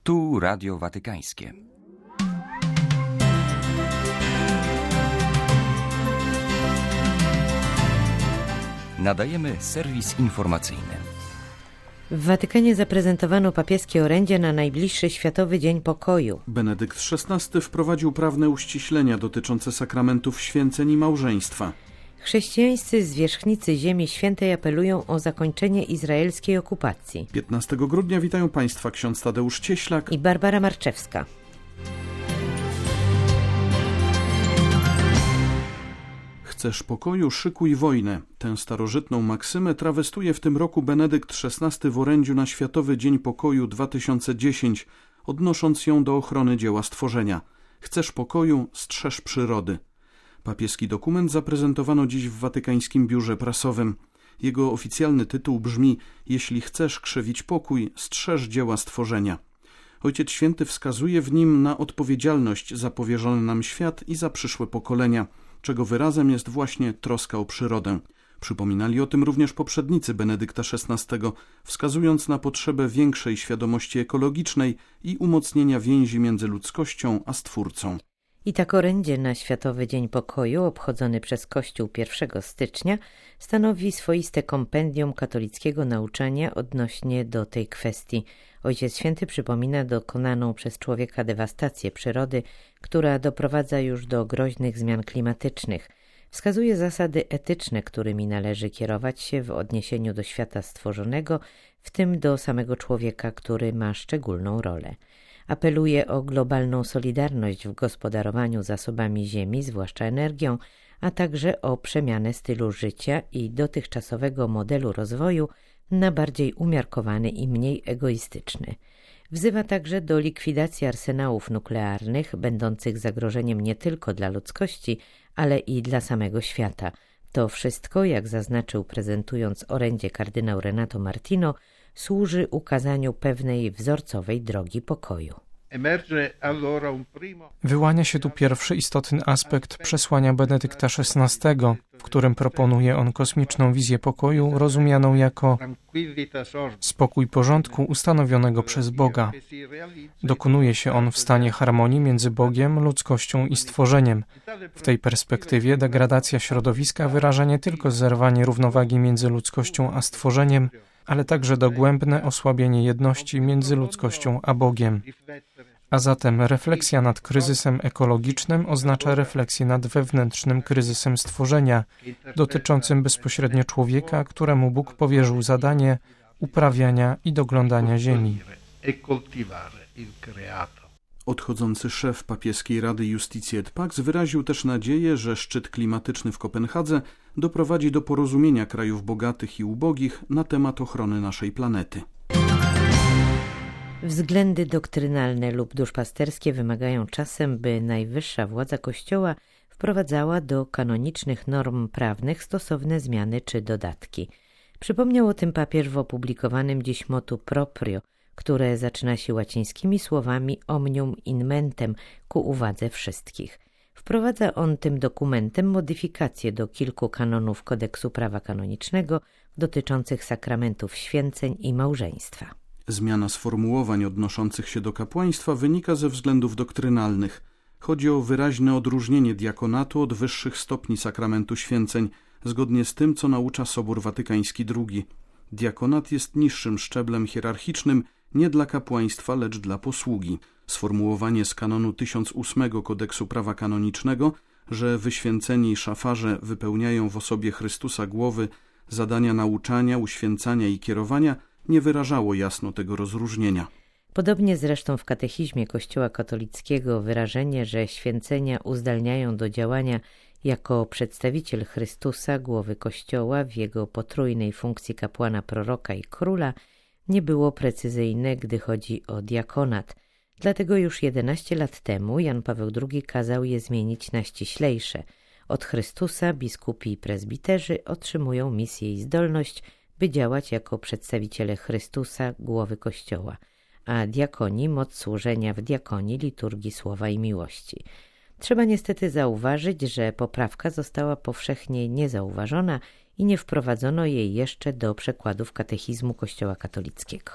Tu Radio Watykańskie. Nadajemy serwis informacyjny. W Watykanie zaprezentowano papieskie orędzie na najbliższy Światowy Dzień Pokoju. Benedykt XVI wprowadził prawne uściślenia dotyczące sakramentów święceń i małżeństwa. Chrześcijańscy zwierzchnicy Ziemi Świętej apelują o zakończenie izraelskiej okupacji. 15 grudnia witają Państwa ksiądz Tadeusz Cieślak i Barbara Marczewska. Chcesz pokoju, szykuj wojnę. Tę starożytną maksymę trawestuje w tym roku Benedykt XVI w orędziu na Światowy Dzień Pokoju 2010, odnosząc ją do ochrony dzieła stworzenia. Chcesz pokoju, strzeż przyrody. Papieski dokument zaprezentowano dziś w Watykańskim Biurze Prasowym. Jego oficjalny tytuł brzmi: Jeśli chcesz krzewić pokój, strzeż dzieła stworzenia. Ojciec Święty wskazuje w nim na odpowiedzialność za powierzony nam świat i za przyszłe pokolenia, czego wyrazem jest właśnie troska o przyrodę. Przypominali o tym również poprzednicy Benedykta XVI, wskazując na potrzebę większej świadomości ekologicznej i umocnienia więzi między ludzkością a Stwórcą. I tak orędzie na Światowy Dzień Pokoju, obchodzony przez Kościół 1 stycznia, stanowi swoiste kompendium katolickiego nauczania odnośnie do tej kwestii. Ojciec Święty przypomina dokonaną przez człowieka dewastację przyrody, która doprowadza już do groźnych zmian klimatycznych. Wskazuje zasady etyczne, którymi należy kierować się w odniesieniu do świata stworzonego, w tym do samego człowieka, który ma szczególną rolę. Apeluje o globalną solidarność w gospodarowaniu zasobami ziemi, zwłaszcza energią, a także o przemianę stylu życia i dotychczasowego modelu rozwoju na bardziej umiarkowany i mniej egoistyczny. Wzywa także do likwidacji arsenałów nuklearnych, będących zagrożeniem nie tylko dla ludzkości, ale i dla samego świata. To wszystko, jak zaznaczył prezentując orędzie kardynał Renato Martino, służy ukazaniu pewnej wzorcowej drogi pokoju. Wyłania się tu pierwszy istotny aspekt przesłania Benedykta XVI, w którym proponuje on kosmiczną wizję pokoju, rozumianą jako spokój porządku ustanowionego przez Boga. Dokonuje się on w stanie harmonii między Bogiem, ludzkością i stworzeniem. W tej perspektywie degradacja środowiska wyraża nie tylko zerwanie równowagi między ludzkością a stworzeniem, ale także dogłębne osłabienie jedności między ludzkością a Bogiem. A zatem refleksja nad kryzysem ekologicznym oznacza refleksję nad wewnętrznym kryzysem stworzenia, dotyczącym bezpośrednio człowieka, któremu Bóg powierzył zadanie uprawiania i doglądania ziemi. Odchodzący szef papieskiej Rady Justicji et Pax wyraził też nadzieję, że szczyt klimatyczny w Kopenhadze doprowadzi do porozumienia krajów bogatych i ubogich na temat ochrony naszej planety. Względy doktrynalne lub duszpasterskie wymagają czasem, by najwyższa władza Kościoła wprowadzała do kanonicznych norm prawnych stosowne zmiany czy dodatki. Przypomniał o tym papież w opublikowanym dziś motu proprio, które zaczyna się łacińskimi słowami omnium in mentem, ku uwadze wszystkich. Wprowadza on tym dokumentem modyfikacje do kilku kanonów kodeksu prawa kanonicznego dotyczących sakramentów święceń i małżeństwa. Zmiana sformułowań odnoszących się do kapłaństwa wynika ze względów doktrynalnych. Chodzi o wyraźne odróżnienie diakonatu od wyższych stopni sakramentu święceń, zgodnie z tym, co naucza Sobór Watykański II. Diakonat jest niższym szczeblem hierarchicznym nie dla kapłaństwa, lecz dla posługi. Sformułowanie z kanonu 1008 kodeksu prawa kanonicznego, że wyświęceni szafarze wypełniają w osobie Chrystusa głowy zadania nauczania, uświęcania i kierowania, nie wyrażało jasno tego rozróżnienia. Podobnie zresztą w katechizmie Kościoła katolickiego wyrażenie, że święcenia uzdalniają do działania jako przedstawiciel Chrystusa, głowy Kościoła w jego potrójnej funkcji kapłana, proroka i króla, nie było precyzyjne, gdy chodzi o diakonat. Dlatego już 11 lat temu Jan Paweł II kazał je zmienić na ściślejsze. Od Chrystusa biskupi i prezbiterzy otrzymują misję i zdolność, by działać jako przedstawiciele Chrystusa, głowy Kościoła, a diakoni moc służenia w diakonii, liturgii słowa i miłości. Trzeba niestety zauważyć, że poprawka została powszechnie niezauważona i nie wprowadzono jej jeszcze do przekładów katechizmu Kościoła katolickiego.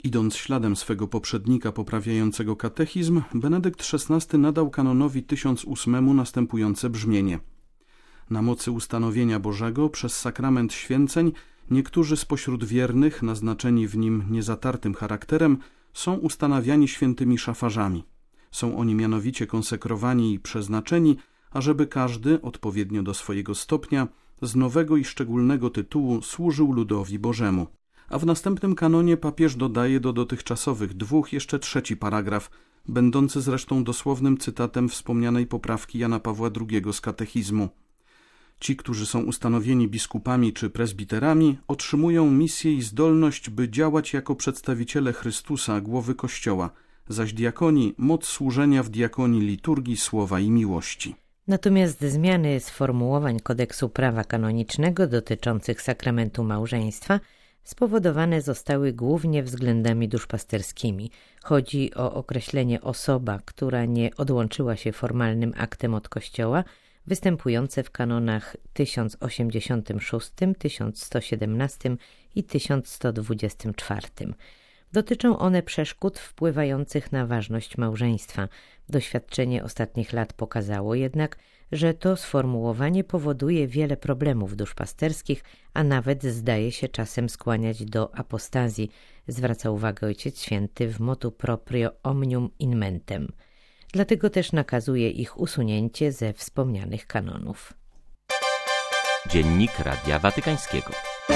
Idąc śladem swego poprzednika poprawiającego katechizm, Benedykt XVI nadał kanonowi 1008 następujące brzmienie. Na mocy ustanowienia Bożego przez sakrament święceń niektórzy spośród wiernych, naznaczeni w nim niezatartym charakterem, są ustanawiani świętymi szafarzami. Są oni mianowicie konsekrowani i przeznaczeni, ażeby każdy, odpowiednio do swojego stopnia, z nowego i szczególnego tytułu służył ludowi Bożemu. A w następnym kanonie papież dodaje do dotychczasowych 2 jeszcze 3 paragraf, będący zresztą dosłownym cytatem wspomnianej poprawki Jana Pawła II z katechizmu. Ci, którzy są ustanowieni biskupami czy prezbiterami, otrzymują misję i zdolność, by działać jako przedstawiciele Chrystusa, głowy Kościoła, zaś diakoni moc służenia w diakonii liturgii, słowa i miłości. Natomiast zmiany sformułowań kodeksu prawa kanonicznego dotyczących sakramentu małżeństwa spowodowane zostały głównie względami duszpasterskimi. Chodzi o określenie osoba, która nie odłączyła się formalnym aktem od Kościoła, występujące w kanonach 1086, 1117 i 1124. Dotyczą one przeszkód wpływających na ważność małżeństwa. Doświadczenie ostatnich lat pokazało jednak, że to sformułowanie powoduje wiele problemów duszpasterskich, a nawet zdaje się czasem skłaniać do apostazji, zwraca uwagę Ojciec Święty w motu proprio omnium in mentem. Dlatego też nakazuje ich usunięcie ze wspomnianych kanonów. Dziennik Radia Watykańskiego.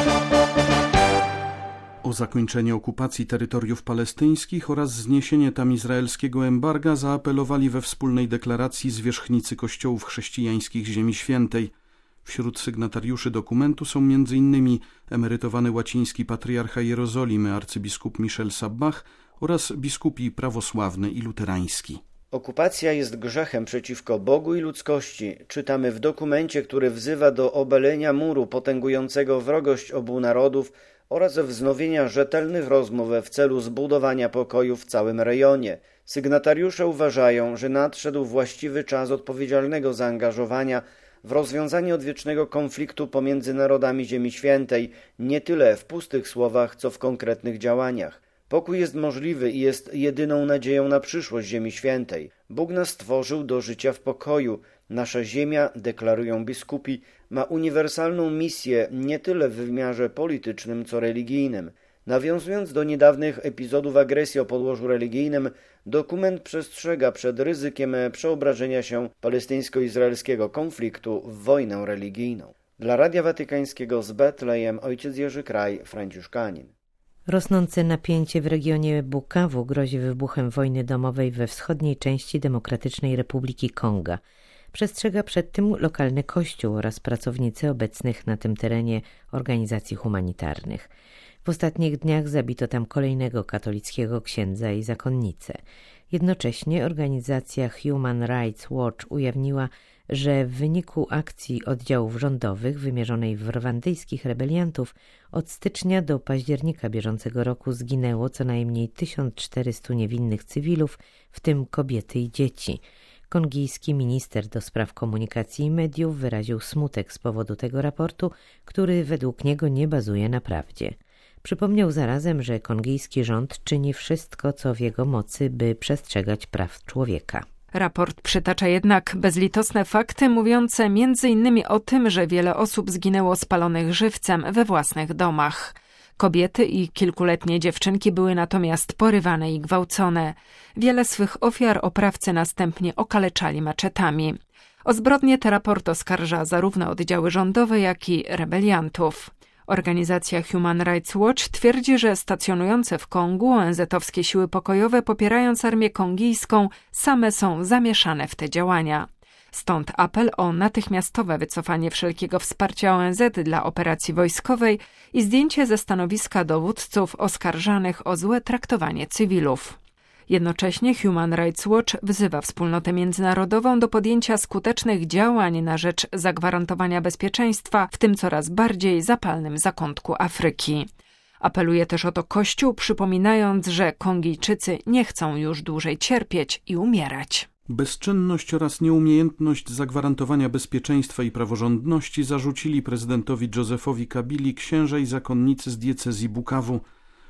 O zakończenie okupacji terytoriów palestyńskich oraz zniesienie tam izraelskiego embarga zaapelowali we wspólnej deklaracji zwierzchnicy kościołów chrześcijańskich Ziemi Świętej. Wśród sygnatariuszy dokumentu są m.in. emerytowany łaciński patriarcha Jerozolimy arcybiskup Michel Sabbach oraz biskupi prawosławny i luterański. Okupacja jest grzechem przeciwko Bogu i ludzkości. Czytamy w dokumencie, który wzywa do obalenia muru potęgującego wrogość obu narodów oraz wznowienia rzetelnych rozmów w celu zbudowania pokoju w całym rejonie. Sygnatariusze uważają, że nadszedł właściwy czas odpowiedzialnego zaangażowania w rozwiązanie odwiecznego konfliktu pomiędzy narodami Ziemi Świętej, nie tyle w pustych słowach, co w konkretnych działaniach. Pokój jest możliwy i jest jedyną nadzieją na przyszłość Ziemi Świętej. Bóg nas stworzył do życia w pokoju. Nasza ziemia, deklarują biskupi, ma uniwersalną misję nie tyle w wymiarze politycznym, co religijnym. Nawiązując do niedawnych epizodów agresji o podłożu religijnym, dokument przestrzega przed ryzykiem przeobrażenia się palestyńsko-izraelskiego konfliktu w wojnę religijną. Dla Radia Watykańskiego z Betlejem ojciec Jerzy Kraj, franciszkanin. Rosnące napięcie w regionie Bukawu grozi wybuchem wojny domowej we wschodniej części Demokratycznej Republiki Konga. Przestrzega przed tym lokalny kościół oraz pracownicy obecnych na tym terenie organizacji humanitarnych. W ostatnich dniach zabito tam kolejnego katolickiego księdza i zakonnicę. Jednocześnie organizacja Human Rights Watch ujawniła, że w wyniku akcji oddziałów rządowych wymierzonej w rwandyjskich rebeliantów od stycznia do października bieżącego roku zginęło co najmniej 1400 niewinnych cywilów, w tym kobiety i dzieci. Kongijski minister do spraw komunikacji i mediów wyraził smutek z powodu tego raportu, który według niego nie bazuje na prawdzie. Przypomniał zarazem, że kongijski rząd czyni wszystko, co w jego mocy, by przestrzegać praw człowieka. Raport przytacza jednak bezlitosne fakty mówiące m.in. o tym, że wiele osób zginęło spalonych żywcem we własnych domach. Kobiety i kilkuletnie dziewczynki były natomiast porywane i gwałcone. Wiele swych ofiar oprawcy następnie okaleczali maczetami. O zbrodnie te raport oskarża zarówno oddziały rządowe, jak i rebeliantów. Organizacja Human Rights Watch twierdzi, że stacjonujące w Kongu ONZ-owskie siły pokojowe, popierając armię kongijską, same są zamieszane w te działania. Stąd apel o natychmiastowe wycofanie wszelkiego wsparcia ONZ dla operacji wojskowej i zdjęcie ze stanowiska dowódców oskarżanych o złe traktowanie cywilów. Jednocześnie Human Rights Watch wzywa wspólnotę międzynarodową do podjęcia skutecznych działań na rzecz zagwarantowania bezpieczeństwa w tym coraz bardziej zapalnym zakątku Afryki. Apeluje też o to Kościół, przypominając, że Kongijczycy nie chcą już dłużej cierpieć i umierać. Bezczynność oraz nieumiejętność zagwarantowania bezpieczeństwa i praworządności zarzucili prezydentowi Josephowi Kabili księża i zakonnicy z diecezji Bukawu.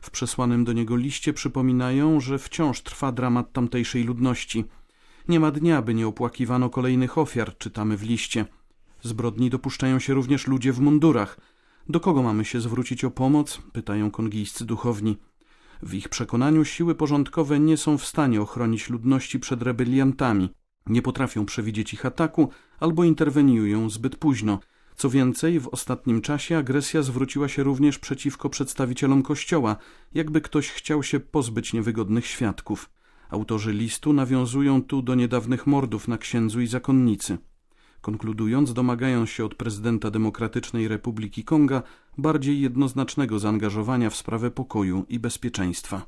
W przesłanym do niego liście przypominają, że wciąż trwa dramat tamtejszej ludności. Nie ma dnia, by nie opłakiwano kolejnych ofiar, czytamy w liście. Zbrodni dopuszczają się również ludzie w mundurach. Do kogo mamy się zwrócić o pomoc? Pytają kongijscy duchowni. W ich przekonaniu siły porządkowe nie są w stanie ochronić ludności przed rebeliantami. Nie potrafią przewidzieć ich ataku albo interweniują zbyt późno. Co więcej, w ostatnim czasie agresja zwróciła się również przeciwko przedstawicielom Kościoła, jakby ktoś chciał się pozbyć niewygodnych świadków. Autorzy listu nawiązują tu do niedawnych mordów na księdzu i zakonnicy. Konkludując, domagają się od prezydenta Demokratycznej Republiki Konga bardziej jednoznacznego zaangażowania w sprawę pokoju i bezpieczeństwa.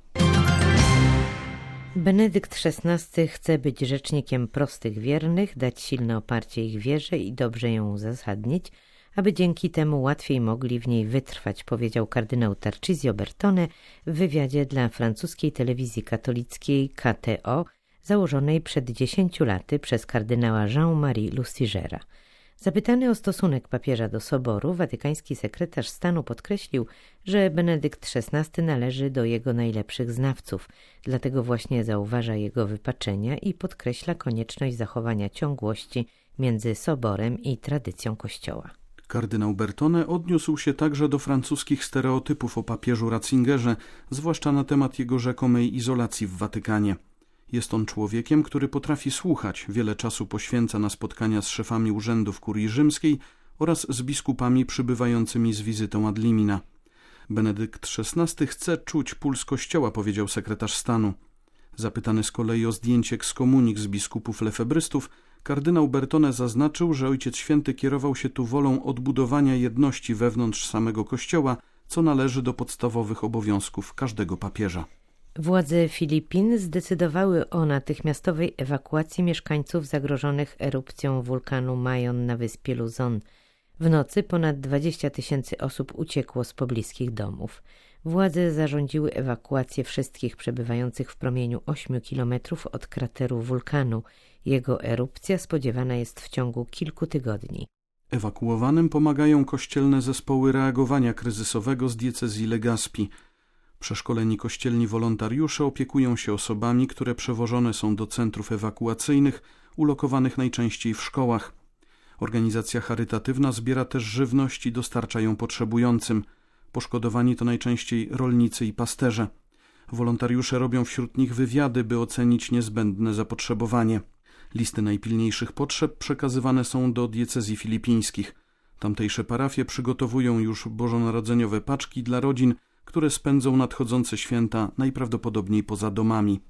Benedykt XVI chce być rzecznikiem prostych wiernych, dać silne oparcie ich wierze i dobrze ją uzasadnić, aby dzięki temu łatwiej mogli w niej wytrwać, powiedział kardynał Tarcisio Bertone w wywiadzie dla francuskiej telewizji katolickiej KTO, założonej przed 10 laty przez kardynała Jean-Marie Lustigera. Zapytany o stosunek papieża do Soboru, watykański sekretarz stanu podkreślił, że Benedykt XVI należy do jego najlepszych znawców, dlatego właśnie zauważa jego wypaczenia i podkreśla konieczność zachowania ciągłości między Soborem i tradycją Kościoła. Kardynał Bertone odniósł się także do francuskich stereotypów o papieżu Ratzingerze, zwłaszcza na temat jego rzekomej izolacji w Watykanie. Jest on człowiekiem, który potrafi słuchać, wiele czasu poświęca na spotkania z szefami urzędów kurii rzymskiej oraz z biskupami przybywającymi z wizytą ad limina. Benedykt XVI chce czuć puls Kościoła, powiedział sekretarz stanu. Zapytany z kolei o zdjęcie ekskomunik z biskupów lefebrystów, kardynał Bertone zaznaczył, że Ojciec Święty kierował się tu wolą odbudowania jedności wewnątrz samego Kościoła, co należy do podstawowych obowiązków każdego papieża. Władze Filipin zdecydowały o natychmiastowej ewakuacji mieszkańców zagrożonych erupcją wulkanu Mayon na wyspie Luzon. W nocy ponad 20 000 osób uciekło z pobliskich domów. Władze zarządziły ewakuację wszystkich przebywających w promieniu 8 kilometrów od krateru wulkanu. Jego erupcja spodziewana jest w ciągu kilku tygodni. Ewakuowanym pomagają kościelne zespoły reagowania kryzysowego z diecezji Legazpi. Przeszkoleni kościelni wolontariusze opiekują się osobami, które przewożone są do centrów ewakuacyjnych, ulokowanych najczęściej w szkołach. Organizacja charytatywna zbiera też żywność i dostarcza ją potrzebującym. Poszkodowani to najczęściej rolnicy i pasterze. Wolontariusze robią wśród nich wywiady, by ocenić niezbędne zapotrzebowanie. Listy najpilniejszych potrzeb przekazywane są do diecezji filipińskich. Tamtejsze parafie przygotowują już bożonarodzeniowe paczki dla rodzin, które spędzą nadchodzące święta najprawdopodobniej poza domami.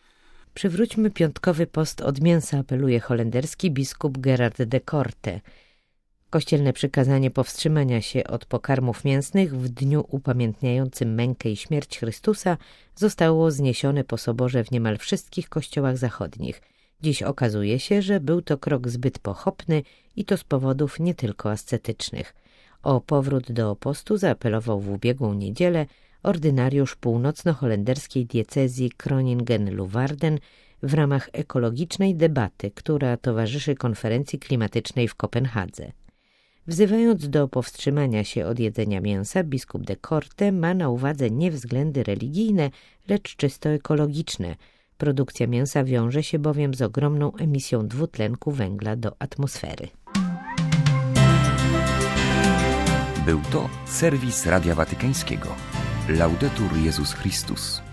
Przywróćmy piątkowy post od mięsa, apeluje holenderski biskup Gerard de Korte. Kościelne przykazanie powstrzymania się od pokarmów mięsnych w dniu upamiętniającym mękę i śmierć Chrystusa zostało zniesione po soborze w niemal wszystkich kościołach zachodnich. Dziś okazuje się, że był to krok zbyt pochopny i to z powodów nie tylko ascetycznych. O powrót do postu zaapelował w ubiegłą niedzielę ordynariusz północno-holenderskiej diecezji Groningen-Leeuwarden w ramach ekologicznej debaty, która towarzyszy konferencji klimatycznej w Kopenhadze. Wzywając do powstrzymania się od jedzenia mięsa, biskup de Korte ma na uwadze nie względy religijne, lecz czysto ekologiczne. Produkcja mięsa wiąże się bowiem z ogromną emisją dwutlenku węgla do atmosfery. Był to serwis Radia Watykańskiego. Laudetur Jezus Chrystus.